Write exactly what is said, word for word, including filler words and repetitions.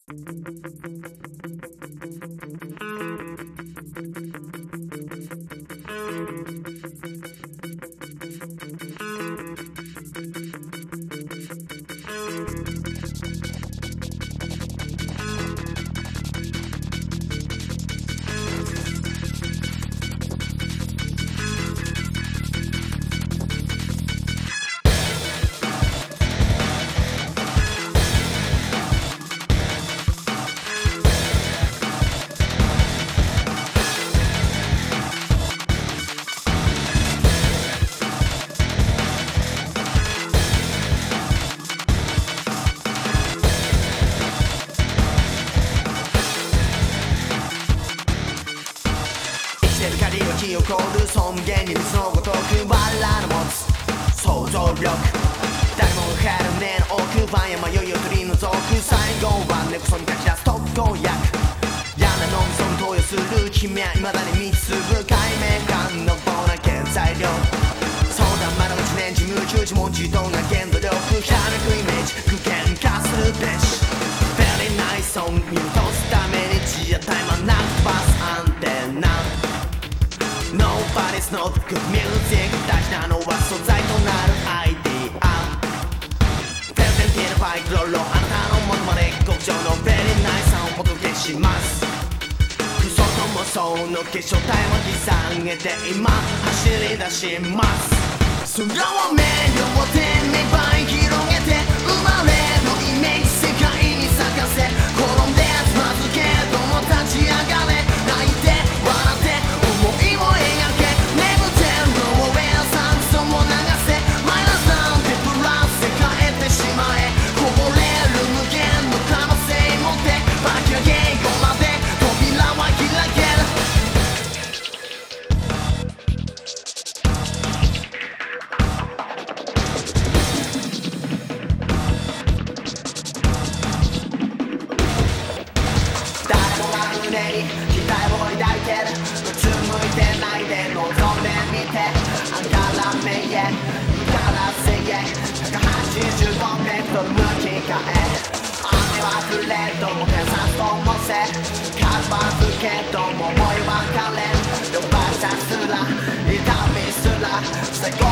起こる尊厳に水のごとく我らの持つ想像力、誰もが帰る胸の奥、不安や迷いを取り除く、最後は根こそに書き出す特効薬、屋根の溝に投与する君は未だに見つぶ解明感の棒な原材料、相談窓口年次夢中自問自答な原動力、ひらめくイメージ具現化するべし、Very nice song 見落とすために地やタイマーなくバスアンテナ、Nobody's not good music 大事なのは素材となるアイディア、全然ティーナファイトロロ、あなたのものまで極上の Very nice さをお届けします。クソともそうの化粧体を刻げて今走り出します。空を目両手に倍広げて生まれのイメージ世界に咲かせ、転んでつまずけども立ち上がれ、泣いて笑って思いを描け、眠ってるのを上酸素も流せ、マイナスなんてプラスで変えてしまえ、こぼれる無限の可能性持って巻き上げ後まで扉は開ける。誰もが胸に期待を抱いてる、うつむいてないで望んでみて、あんから目へからせへひゃくはちじゅうごメートル向き換え、雨は降れども天才ともせ、数はつけども思い分かれる、呼ばれたすら痛みすら最高